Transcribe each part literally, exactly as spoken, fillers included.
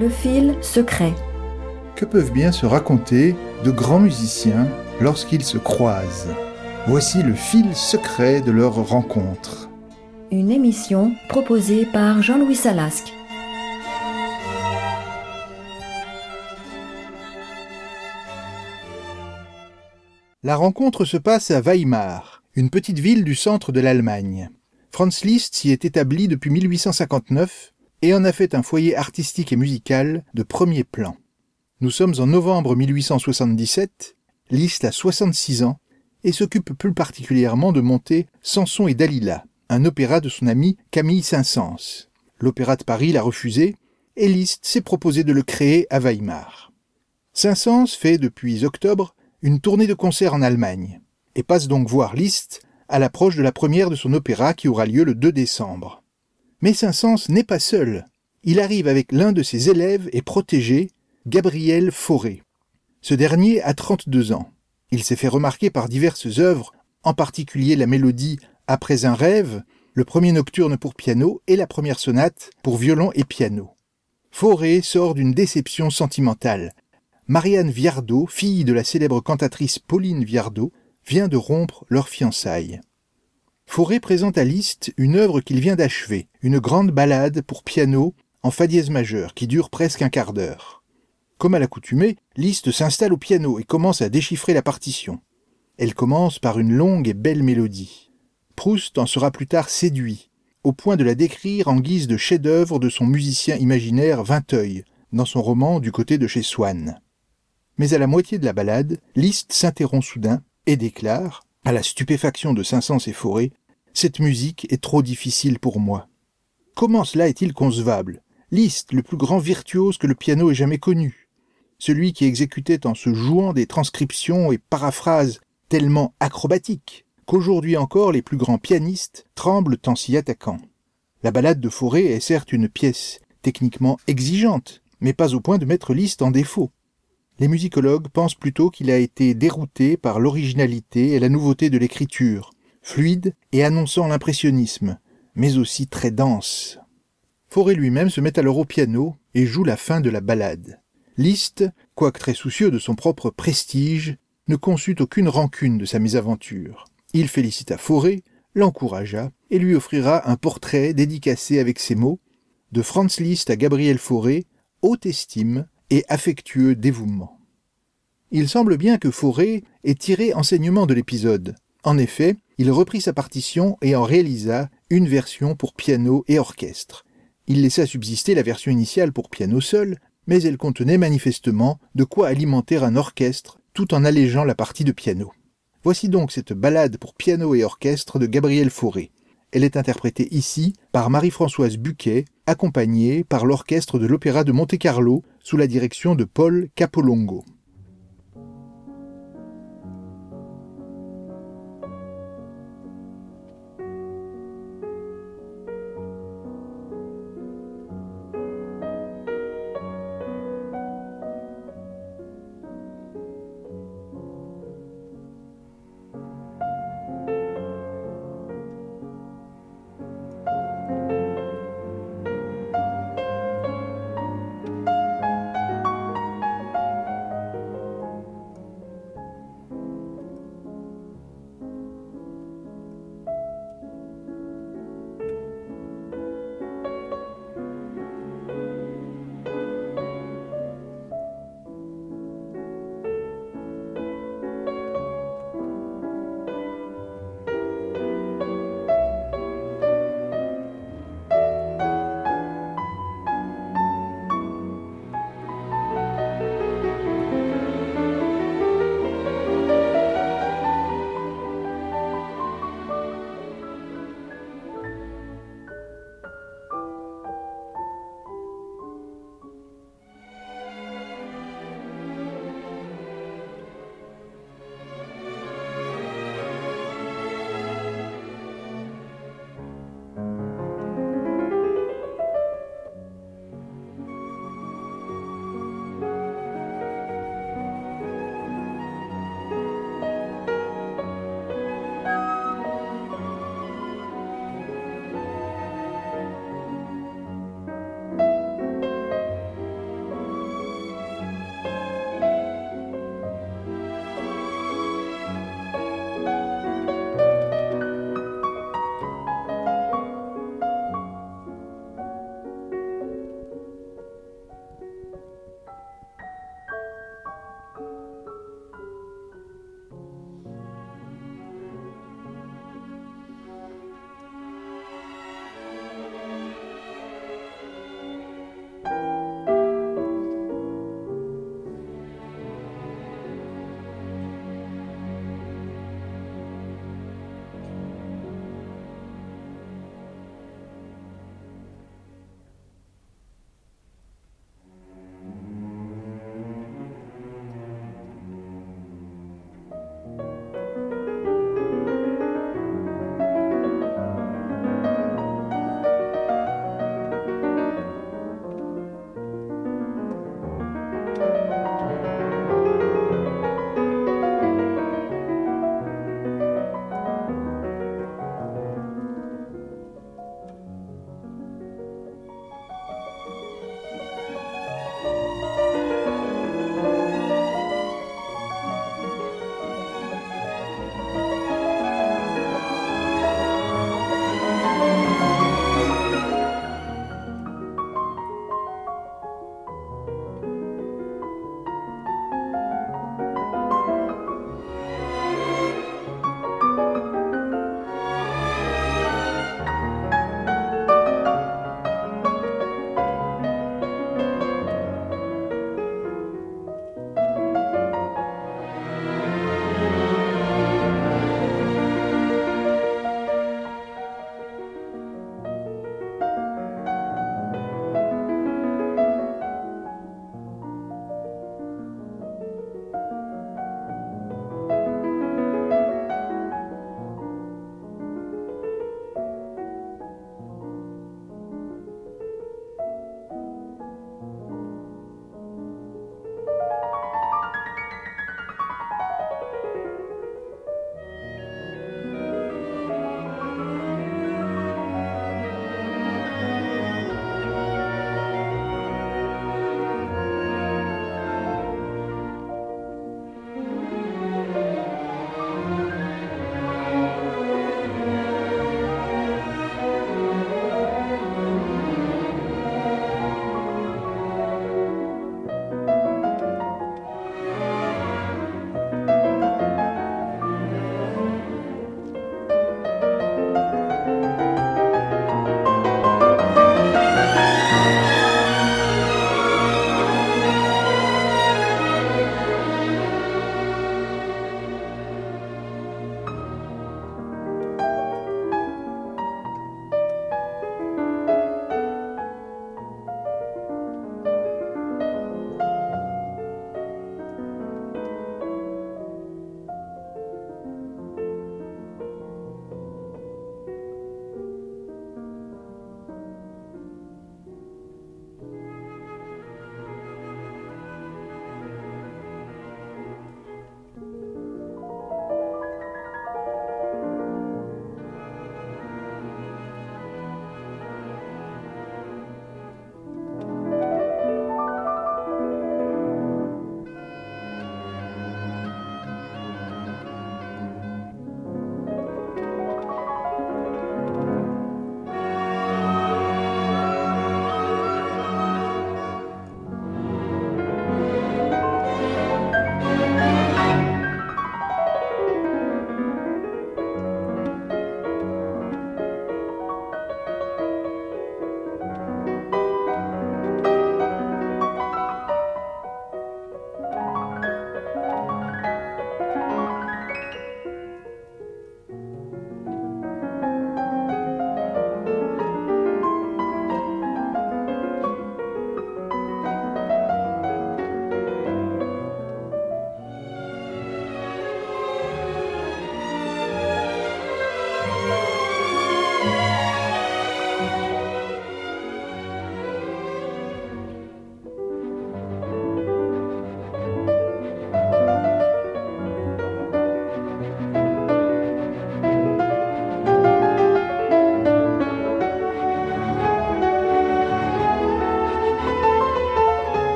Le fil secret. Que peuvent bien se raconter de grands musiciens lorsqu'ils se croisent? Voici le fil secret de leur rencontre. Une émission proposée par Jean-Louis Salasque. La rencontre se passe à Weimar, une petite ville du centre de l'Allemagne. Franz Liszt s'y est établi depuis mille huit cent cinquante-neuf et en a fait un foyer artistique et musical de premier plan. Nous sommes en novembre mille huit cent soixante-dix-sept, Liszt a soixante-six ans et s'occupe plus particulièrement de monter Samson et Dalila, un opéra de son ami Camille Saint-Saëns. L'Opéra de Paris l'a refusé et Liszt s'est proposé de le créer à Weimar. Saint-Saëns fait depuis octobre une tournée de concerts en Allemagne et passe donc voir Liszt à l'approche de la première de son opéra qui aura lieu le deux décembre. Mais Saint-Saëns n'est pas seul. Il arrive avec l'un de ses élèves et protégés, Gabriel Fauré. Ce dernier a trente-deux ans. Il s'est fait remarquer par diverses œuvres, en particulier la mélodie « Après un rêve », le premier nocturne pour piano et la première sonate pour violon et piano. Fauré sort d'une déception sentimentale. Marianne Viardot, fille de la célèbre cantatrice Pauline Viardot, vient de rompre leurs fiançailles. Fauré présente à Liszt une œuvre qu'il vient d'achever, une grande ballade pour piano en fa dièse majeur qui dure presque un quart d'heure. Comme à l'accoutumée, Liszt s'installe au piano et commence à déchiffrer la partition. Elle commence par une longue et belle mélodie. Proust en sera plus tard séduit, au point de la décrire en guise de chef-d'œuvre de son musicien imaginaire Vinteuil, dans son roman Du côté de chez Swann. Mais à la moitié de la ballade, Liszt s'interrompt soudain et déclare, à la stupéfaction de Saint-Saëns et Fauré, « Cette musique est trop difficile pour moi. » Comment cela est-il concevable? Liszt, le plus grand virtuose que le piano ait jamais connu, celui qui exécutait en se jouant des transcriptions et paraphrases tellement acrobatiques qu'aujourd'hui encore les plus grands pianistes tremblent en s'y attaquant. La ballade de Fauré est certes une pièce techniquement exigeante, mais pas au point de mettre Liszt en défaut. Les musicologues pensent plutôt qu'il a été dérouté par l'originalité et la nouveauté de l'écriture, fluide et annonçant l'impressionnisme, mais aussi très dense. Fauré lui-même se met alors au piano et joue la fin de la ballade. Liszt, quoique très soucieux de son propre prestige, ne conçut aucune rancune de sa mésaventure. Il félicita Fauré, l'encouragea et lui offrira un portrait dédicacé avec ces mots « De Franz Liszt à Gabriel Fauré, haute estime et affectueux dévouement ». Il semble bien que Fauré ait tiré enseignement de l'épisode. En effet, il reprit sa partition et en réalisa une version pour piano et orchestre. Il laissa subsister la version initiale pour piano seul, mais elle contenait manifestement de quoi alimenter un orchestre tout en allégeant la partie de piano. Voici donc cette ballade pour piano et orchestre de Gabriel Fauré. Elle est interprétée ici par Marie-Françoise Buquet, accompagnée par l'orchestre de l'Opéra de Monte-Carlo sous la direction de Paul Capolongo.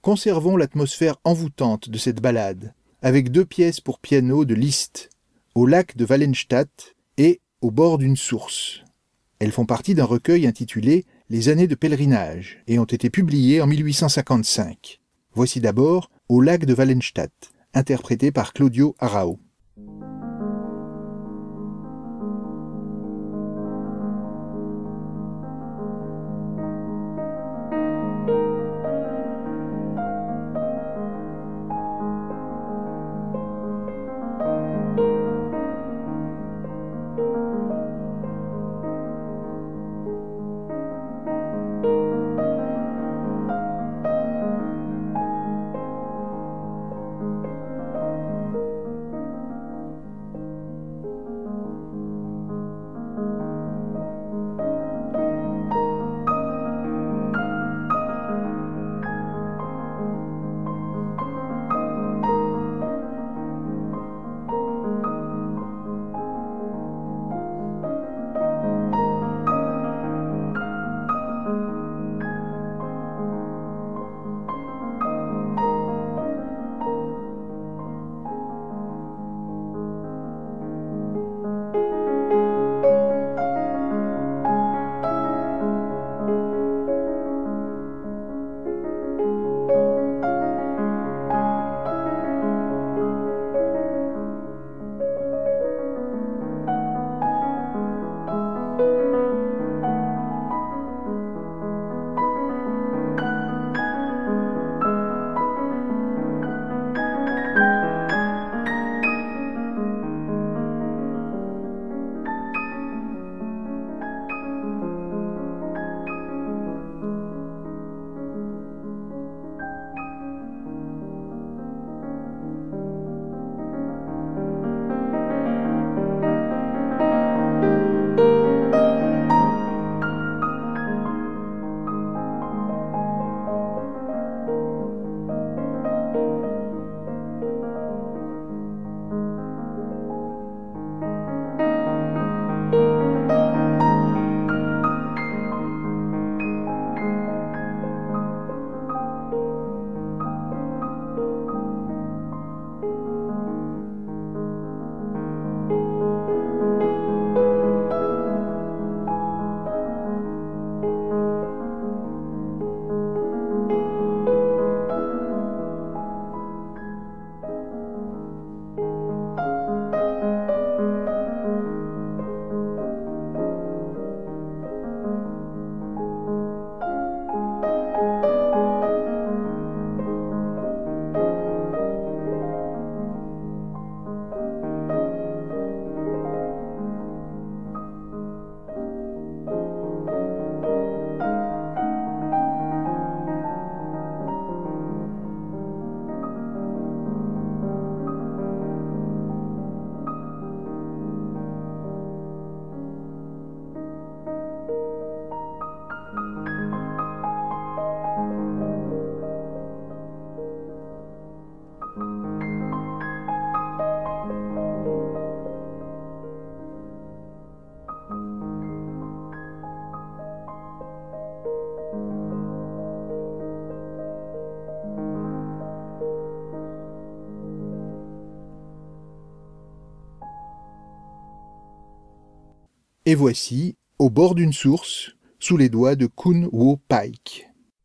conservons l'atmosphère envoûtante de cette ballade, avec deux pièces pour piano de Liszt, au lac de Wallenstadt et au bord d'une source. Elles font partie d'un recueil intitulé « Les années de pèlerinage » et ont été publiées en mille huit cent cinquante-cinq. Voici d'abord « Au lac de Wallenstadt », interprété par Claudio Arrau. Et voici, au bord d'une source, sous les doigts de Kun Wo Paik.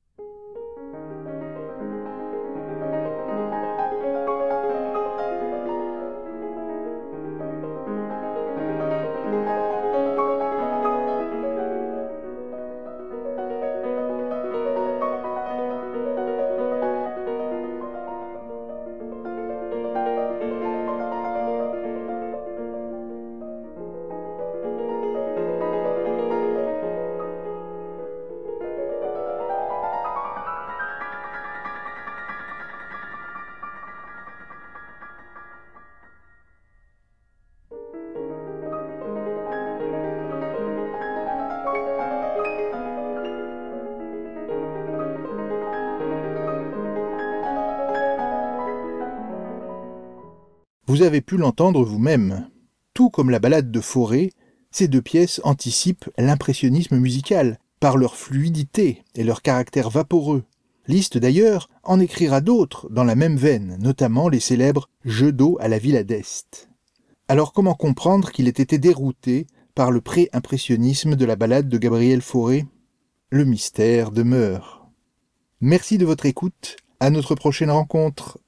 Vous avez pu l'entendre vous-même. Tout comme la ballade de Fauré, ces deux pièces anticipent l'impressionnisme musical par leur fluidité et leur caractère vaporeux, Liszt d'ailleurs en écrira d'autres dans la même veine, notamment les célèbres « Jeux d'eau à la Villa d'Est ». Alors comment comprendre qu'il ait été dérouté par le pré-impressionnisme de la ballade de Gabriel Fauré? Le mystère demeure. Merci de votre écoute, à notre prochaine rencontre.